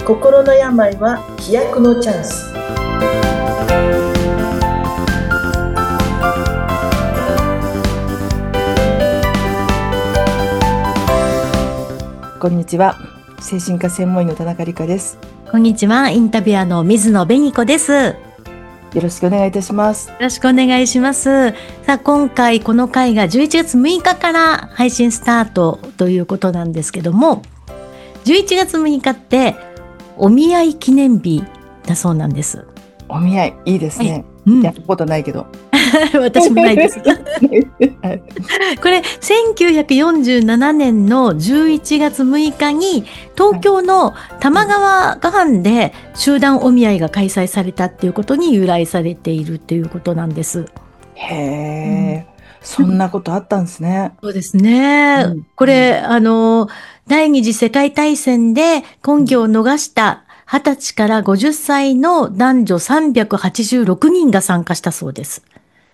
心の病は飛躍のチャンス。こんにちは。精神科専門医の田中理香です。 こんにちは。インタビュアーの水野紅子です。よよろしくお願いいたします。 ろしくお願いします。さあ、今回この回が11月6日から配信スタートということなんですけども、11月6日ってお見合い記念日だそうなんです。 お見合い、いいですね。やったことないけど。 私もないです。 はい、 これ1947年の11月6日に東京の玉川河畔で集団お見合いが開催されたっていうことに由来されているっていうことなんです。 へえ、そんなことあったんですね。 そうですね。これ、第二次世界大戦で婚期を逃した20歳から50歳の男女386人が参加したそうです。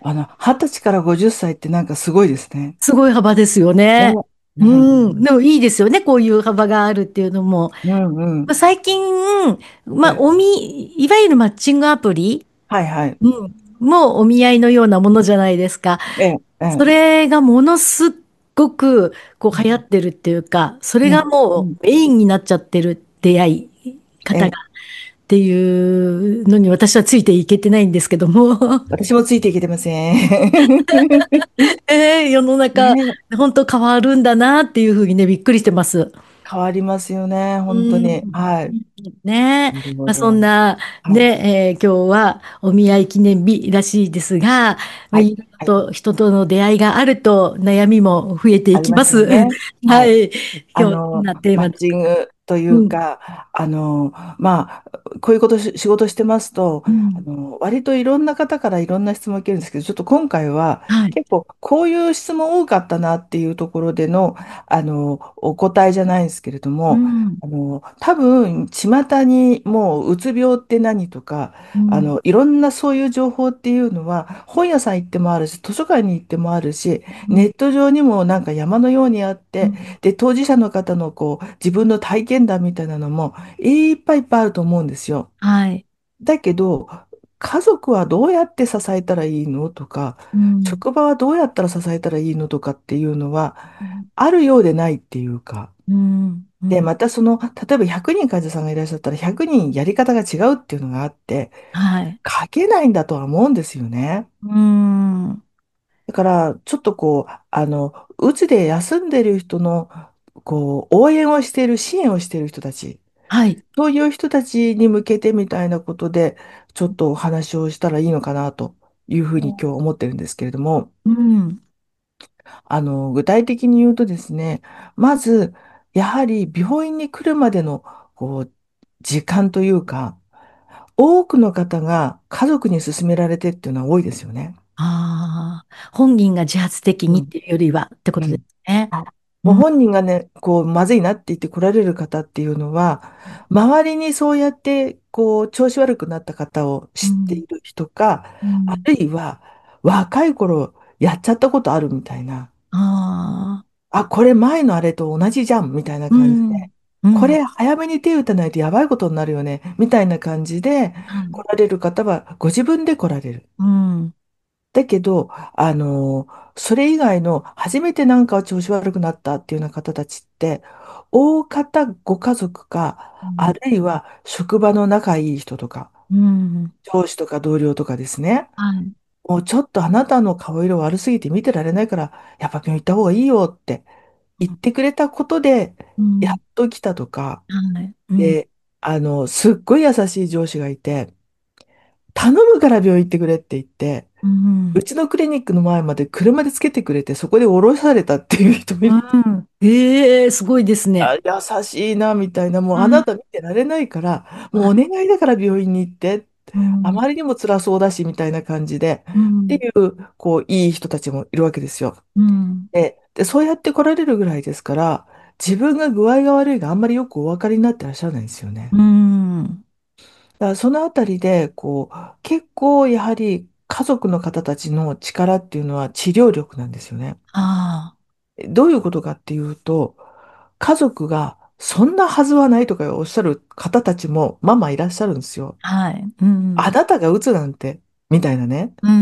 20歳から50歳ってなんかすごいですね。 すごい幅ですよね、 ね。 うん、 でもいいですよね。こういう幅があるっていうのも。 うん、うん。 最近、 えいわゆるマッチングアプリ、 はいはい。 もうお見合いのようなものじゃないですか。 ええ、えそえ、 れがものすっごくこう流行ってるっていうか、それうん、 がうん、 もうメインになっちゃってる出会い方がええ、 っていうのに私はついていけてないんですけども。 私もついていけてません。 世の中、 ね、 本当変わるんだなっていうふうにね、びっくりしてます。 変わりますよね、 うん。 本当に。はい。 ねえ。 なるほそんど。 な、 はい。 ね、今日はお見合い記念日らしいですが、 はい。 いろいろはい。 と人との出会いがあると悩みも増えていありますよきます。 ね。はい。 はい。今日、こんなテーマッマで。 チングというん。 うか、まあ、こういうこと仕事してますと、 うん。 割といろんな方からいろんな質問を受けるんですけど、ちょっと今回ははい。 結構こういう質問多かったなっていうところでの、お答えじゃないんですけれども、 うん。 多分、巷にもううつ病って何とか、 うん。 いろんなそういう情報っていうのは、本屋さん行ってもあるし、図書館に行ってもあるし、 うん。 ネット上にもなんか山のようにあって、 うん。 で、当事者の方のこう、自分の体験談みたいなのもいっぱいいっぱいあると思うんですよ。 はい。 だけど、家族はどうやって支えたらいいのとか、 うん。 職場はどうやったら支えたらいいのとかっていうのは、 うん。 あるようでないっていうか、 うん。うで、 ん。 またその、例えば100人患者さんがいらっしゃったら100人やり方が違うっていうのがあって、 はい。 書けないんだとは思うんですよね。 うん。 だから、ちょっとこう、うつで休んでる人の、こう、応援をしている、支援をしている人たち、 はい。 そういう人たちに向けてみたいなことで、ちょっとお話をしたらいいのかなというふうに今日思ってるんですけれども、 うん。 具体的に言うとですね、まず、やはり病院に来るまでの、こう、時間というか、多くの方が家族に勧められてっていうのは多いですよね。 ああ、本人が自発的うん。 にっていうよりはってことですうん。 ね。 あ、もううん。 本人がね、こう、まずいなって言って来られる方っていうのは、周りにそうやって、こう、調子悪くなった方を知ってうん。 いる人か、あうん。 るいは、若い頃やっちゃったことあるみたいな、 ああ、 あ、これ前のあれと同じじゃんみたいなう感じで、 ん。うん。 これ早めに手を打たないとやばいことになるよね、みたいな感じではい。 来られる方はご自分で来られる。 うん。 だけど、それ以外の初めてなんか調子悪くなったっていうような方たちって、大方ご家族か、あうん。 るいは職場の仲いい人とか、 うん。 上司とか同僚とかですね。 はい。 もうちょっとあなたの顔色悪すぎて見てられないから、やっぱ病院行った方がいいよって言ってくれたことで、 うん。 やっと来たとか、 はい。うん。 で、すっごい優しい上司がいて、頼むから病院行ってくれって言って、 うん。 うちのクリニックの前まで車でつけてくれて、そこで降ろされたっていう人もいうる。 ん。ええ、すごいですね。 あ、優しいな、みたいな、もううん。 あなた見てられないから、もうはい。 お願いだから病院に行って、 うん。 あまりにも辛そうだし、みたいな感じで、 うん。 っていう、こう、いい人たちもいるわけですよ。 うん。 で、そうやって来られるぐらいですから、自分が具合が悪いがあんまりよくお分かりになってらっしゃらないんですよね。 うん。 だからそのあたりで、こう、結構やはり家族の方たちの力っていうのは治療力なんですよね。 ああ。 どういうことかっていうと、家族がそんなはずはないとかおっしゃる方たちもまあまあいらっしゃるんですよ。 はい。うん。 あなたが鬱なんて、みたいなね。 うん。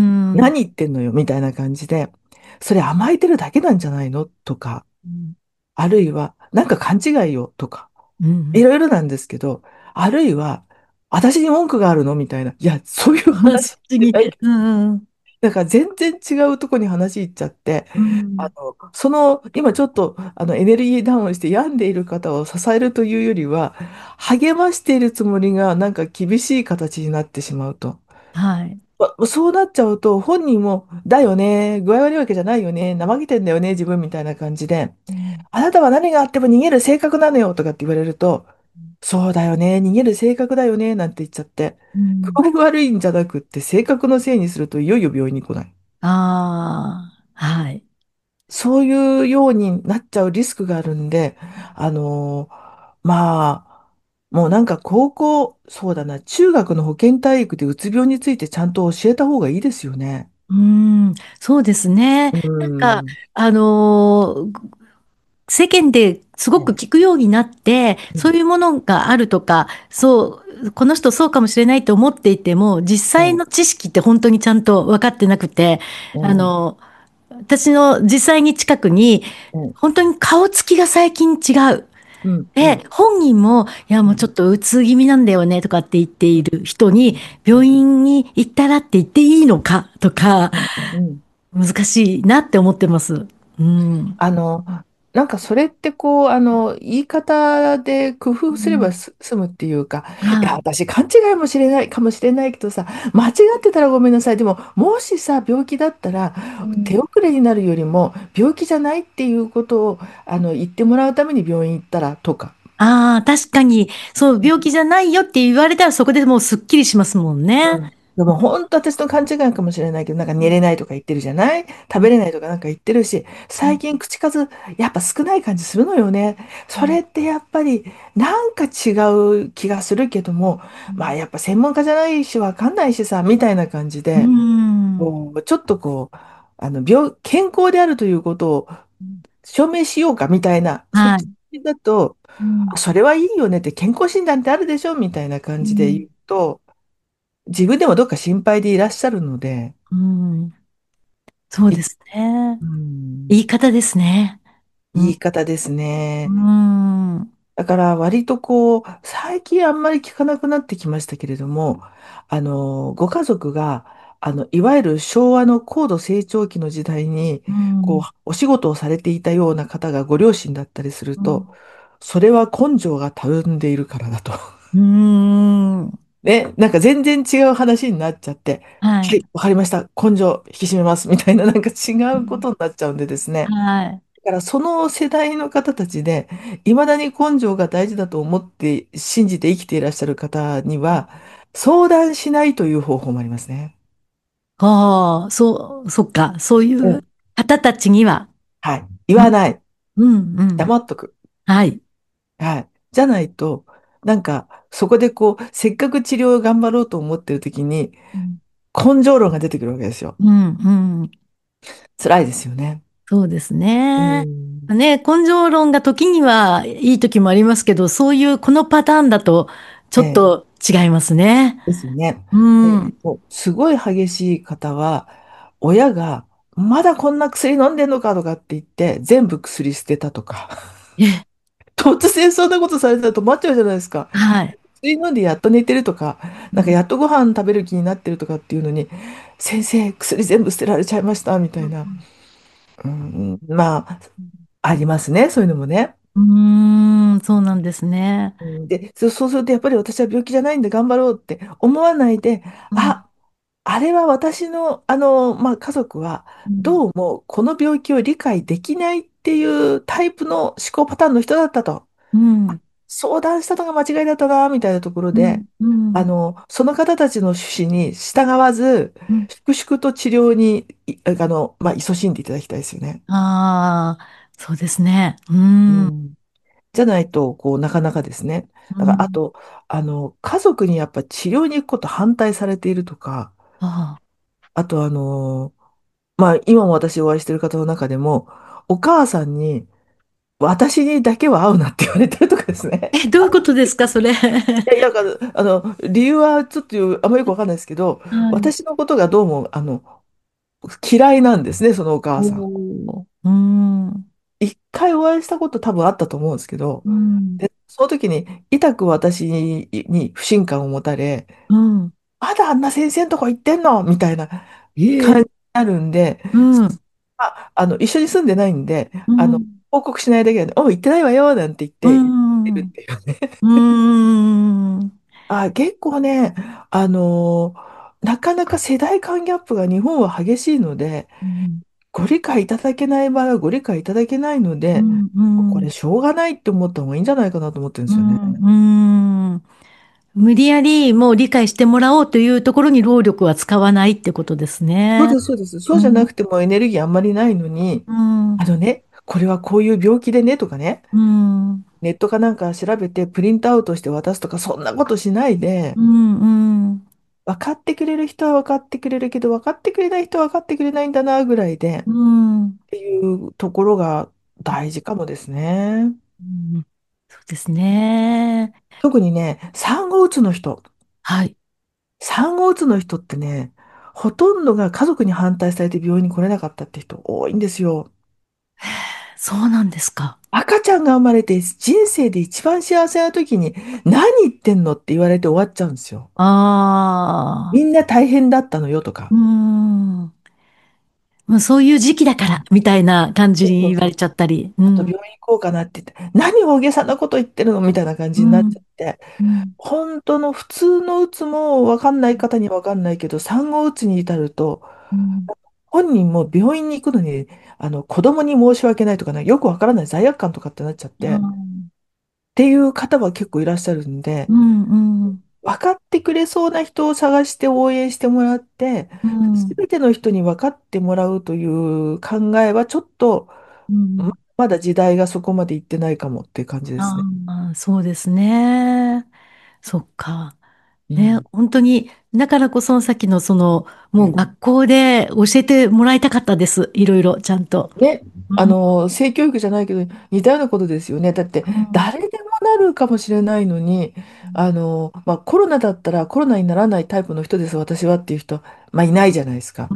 何言ってんのよ、みたいな感じで、それ甘えてるだけなんじゃないのとか、 うん。 あるいは、なんか勘違いよとか、 うん。 いろいろなんですけど、あるいは、私に文句があるのみたいな。いや、そういう話そっちに。 じゃない。 うん。 だから全然違うとこに話行っちゃって、 うん。 今ちょっと、エネルギーダウンして病んでいる方を支えるというよりは、励ましているつもりが、なんか厳しい形になってしまうと。 はい。 そうなっちゃうと、本人も、だよね、具合悪いわけじゃないよね、怠けてんだよね、自分みたいな感じで、 うん。 あなたは何があっても逃げる性格なのよとかって言われると、そうだよね、逃げる性格だよね、なんて言っちゃって、 うん。 具合悪いんじゃなくって、性格のせいにすると、いよいよ病院に来ない。 ああ、はい。 そういうようになっちゃうリスクがあるんで、あのまあ、もうなんかそうだな、中学の保健体育でうつ病についてちゃんと教えた方がいいですよね。 うん、そうですね。 うなんか、 ん。 世間ですごく聞くようになって、 うん、 そういうものがあるとか、そう、この人そうかもしれないと思っていても、実際ええ、 の知識って本当にちゃんと分かってなくて、 うん、 あの、私の実際に近くに、 うん、 本当に顔つきが最近違う。 うん、うで、 ん、 本人も、いや、 うん、 もうちょっとうつ気味なんだよねとかって言っている人に、 うん、 病院に行ったらって言っていいのかとか、 うん、うん。 難しいなって思ってます。うん。 あの、なんかそれって言い方で工夫すればうん。 済むっていうか、いや、 はい。 私勘違いもしれないかもしれないけどさ、間違ってたらごめんなさい。でも、もしさ、病気だったら、 うん。 手遅れになるよりも、病気じゃないっていうことを、言ってもらうために病院行ったらとか。 ああ、確かに、そう、病気じゃないよって言われたらそこでもうすっきりしますもんね。 うん。でも本当私の勘違いかもしれないけど、なんか寝れないとか言ってるじゃない、食うん。 べれないとかなんか言ってるし、最近口数やっぱ少ない感じするのよね。それってやっぱりなんか違う気がするけども、まあやっぱ専門家じゃないしわかんないしさ、みたいな感じうで、 ん。 ちょっと健康であるということを証明しようかみたいな、そっちはい。 だと、 うん。 あ、それはいいよねって健康診断ってあるでしょみたいな感じで言うん。 うと、自分でもどっか心配でいらっしゃるので、 うん。そうい、 ですね。 うん、 言い方ですね。うん。 言い方ですうね。 ん。 だから割と最近あんまり聞かなくなってきましたけれども、ご家族が、いわゆる昭和の高度成長期の時代に、 うん。 お仕事をされていたような方がご両親だったりすると、 うん。 それは根性がたるんでいるからだと。 うん。 ね、なんか全然違う話になっちゃって、 はい。 はい、わかりました。根性引き締めます。みたいな、なんか違うこうん。 とになっちゃうんでですね。 はい。 だからその世代の方たちで、いまだに根性が大事だと思って信じて生きていらっしゃる方には、相談しないという方法もありますね。 ああ、そう、そっか。そういううん。 方たちには。 はい。言うん。 わない。 うん。うん。 黙っとく。 はい。 はい。じゃないと、なんか、そこでせっかく治療を頑張ろうと思ってる時に、 うん。 根性論が出てくるわけですよ。 うん。うん。 辛いですよね。 そうですうね。 ん。 ね、根性論が時にはいい時もありますけど、そういうこのパターンだとちょええ、 っと違いますね。 ですね。 うで、 ん。 すごい激しい方は、親が、まだこんな薬飲んでんのかとかって言って、全部薬捨てたとか、 え、 突然そんなことされたら止まっちゃうじゃないですか。 はい。 薬飲んでやっと寝てるとか、 うん。 なんかやっとご飯食べる気になってるとかっていうのに、先生、薬全部捨てられちゃいました、みたいな。うん、まあ、ありますね、そういうのもね。 うん。そうなんですね。 うん、で、そうすると、やっぱり私は病気じゃないんで頑張ろうって思わないで、 うん。 あ、あれは私の、家族は、 うん。 どうもこの病気を理解できないっていうタイプの思考パターンの人だったと。 うん。 相談したのが間違いだったな、みたいなところで、 うん。うん。 その方たちの趣旨に従わず、 うん。 粛々と治療に、勤しんでいただきたいですよね。 ああ、そうですね。うん。 うん。じゃないと、なかなかですね。だから、あうん。 と、家族にやっぱ治療に行くこと反対されているとか、 ああ。 あと、今も私お会いしている方の中でも、お母さんに、 私にだけは会うなって言われてるとかですね。 どういうことですか、それ。 いや、なんか、理由はちょっとあんまりよくわかんないですけど、 はい。 私のことがどうも、嫌いなんですね、そのお母さん。 おー。うん。 一回お会いしたこと多分あったと思うんですけど、 うん。 で、その時に、痛く私に不信感を持たれ、 うん。 まだあんな先生のとこ行ってんのみたいなええ。 感じになるんで、 うん。 一緒に住んでないんで、 うん。 報告しないだけで、おう、行ってないわよ、なんて言っうて、言ってるっん。 ていうね。 うん。 結構ね、なかなか世代間ギャップが日本は激しいので、 うん。 ご理解いただけない場合はご理解いただけないので、 うん。うん。 これしょうがないって思った方がいいんじゃないかなと思ってるんですよね。 うん。うん。無理やりもう理解してもらおうというところに労力は使わないってことですね。 そうです、そうです。そうじゃなうん。 くてもエネルギーあんまりないのに、 うん。 これはこういう病気でねとかね、 うん。 ネットかなんか調べてプリントアウトして渡すとか、そんなことしないで、 うん。うん。 分かってくれる人は分かってくれるけど、分かってくれない人は分かってくれないんだな、ぐらいで、っうん。 ていうところが大事かもですね。 うん。そうですね。 特にね、産後うつの人。 はい。 産後うつの人ってね、ほとんどが家族に反対されて病院に来れなかったって人多いんですよ。 そうなんですか。 赤ちゃんが生まれて人生で一番幸せな時に何言ってんのって言われて終わっちゃうんですよ。 ああ。 みんな大変だったのよとか。 うん。もうそういう時期だから、みたいな感じそうそうそう。 に言われちゃったり。うあとん。 病院行こうかなって言って、何大げさなこと言ってるのみたいな感じになっちうん。 ゃって、 うん。 本当の普通のうつも分かんない方には分かんないけど、産後うつに至ると、 うん。 本人も病院に行くのに、子供に申し訳ないとかね、よく分からない罪悪感とかってなっちゃって、っうん。 ていう方は結構いらっしゃるんで、 うん。うん。 分かってくれそうな人を探して応援してもらって、 うん。 すべての人に分かってもらうという考えはちょっと、 うん。 まだ時代がそこまで行ってないかもっていう感じですね。 ああ、そうですね。そっか。ね、 うん。 本当に、だからこそさっきのもううん。 学校で教えてもらいたかったです。いろいろ、ちゃんと。 ね、 うん。 性教育じゃないけど、似たようなことですよね。だって、 うん。 誰でもなるかもしれないのに、コロナだったらコロナにならないタイプの人です、私はっていう人、いないじゃないですか。 うん。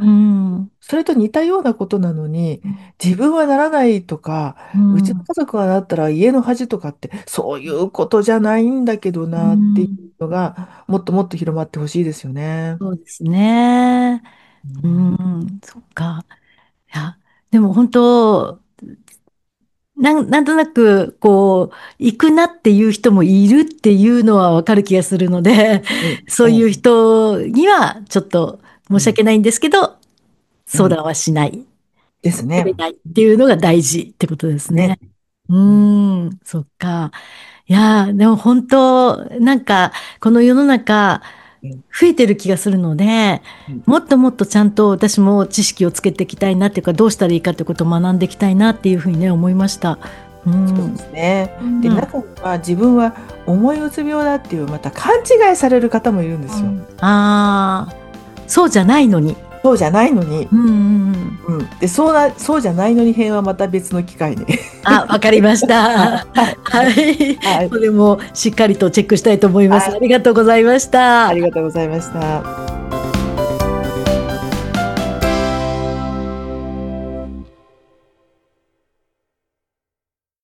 それと似たようなことなのに、自分はならないとか、 うん。 うちの家族がなったら家の恥とかって、そういうことじゃないんだけどうなっていん。 うのが、もっともっと広まってほしいですよね。 そうですね。ううん。 ん。そっか。いや、でも本当、なんとなく、行くなっていう人もいるっていうのはわかる気がするので、 うん。 そういううん。 人にはちょっと申うん。 し訳ないんですけど、 うん。 相談はしない、 ですね。 触れないっていうのが大事ってことですね。 ね。ううん。 ーん、そっか。いやー、でも本当、なんか、この世の中、 うん。 増えてる気がするので、 うん。 もっともっとちゃんと私も知識をつけていきたいなっていうか、どうしたらいいかってことを学んでいきたいなっていうふうにね、思いました。うん。 そうですね。で、 うん。 中には自分は重いうつ病だっていう、また勘違いされる方もいるんですよ。 ああ、そうじゃないのに。 そうじゃないのに。 うんうんうん。 うん。で、そうじゃないのに編はまた別の機会に。 あ、わかりましはい。 た。 はい。 はい。 はい。 これもしっかりとチェックしたいと思います。あはい。 りがとうございました。 ありがとうございました。